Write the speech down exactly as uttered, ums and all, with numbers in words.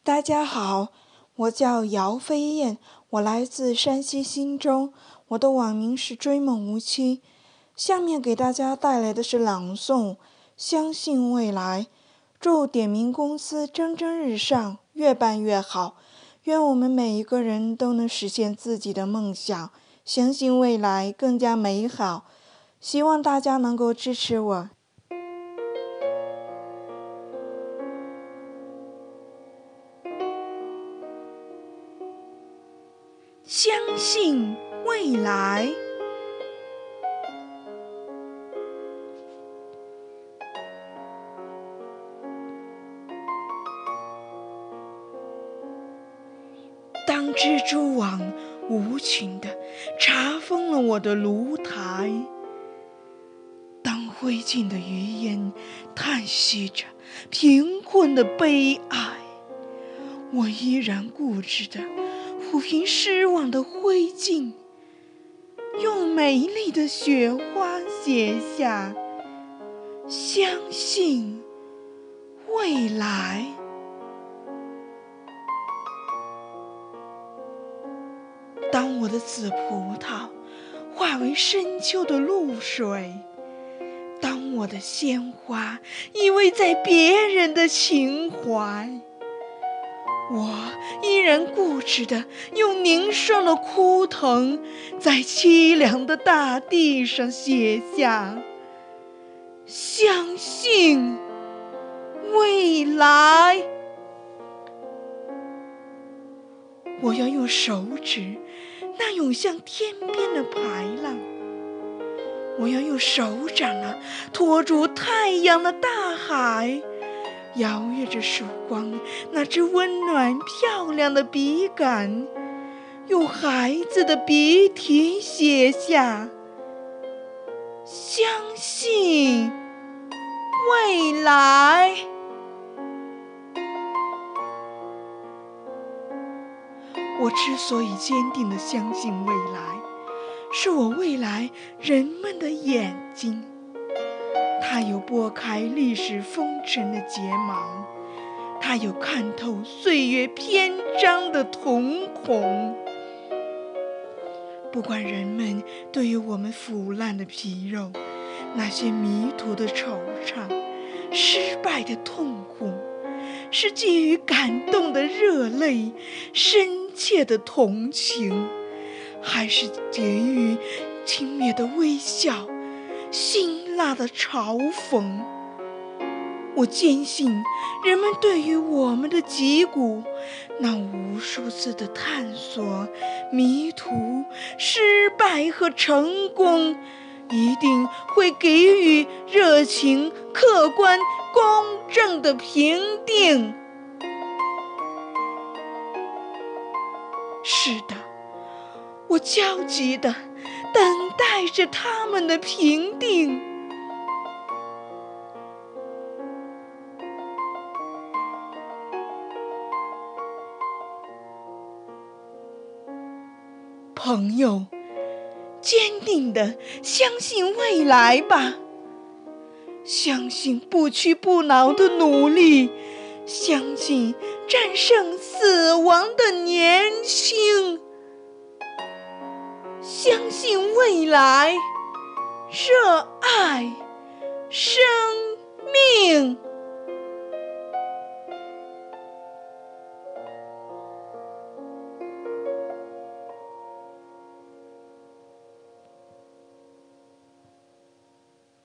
大家好，我叫姚飞燕，我来自山西忻州，我的网名是追梦无期。下面给大家带来的是朗诵《相信未来》，祝点名公司蒸蒸日上，越办越好。愿我们每一个人都能实现自己的梦想，相信未来更加美好。希望大家能够支持我。相信未来。当蜘蛛网无情地查封了我的炉台，当灰烬的余烟叹息着贫困的悲哀，我依然固执地抚平失望的灰烬，用美丽的雪花写下相信未来。当我的紫葡萄化为深秋的露水，当我的鲜花依偎在别人的情怀，我依然固执地用凝霜的枯藤在凄凉的大地上写下相信未来。我要用手指那涌向天边的排浪，我要用手掌啊托住太阳的大海，摇曳着曙光那只温暖漂亮的笔杆，用孩子的笔体写下相信未来。我之所以坚定地相信未来，是我未来人们的眼睛，它有拨开历史风尘的睫毛，它有看透岁月篇章的瞳孔。不管人们对于我们腐烂的皮肉，那些迷途的惆怅，失败的痛苦，是基于感动的热泪，深切的同情，还是给予轻蔑的微笑，辛辣的嘲讽，我坚信人们对于我们的脊骨那无数次的探索、迷途、失败和成功，一定会给予热情、客观、公正的评定。是的，我焦急地等待着他们的评定。朋友，坚定地相信未来吧，相信不屈不挠的努力，相信战胜死亡的年轻，相信未来，热爱生命。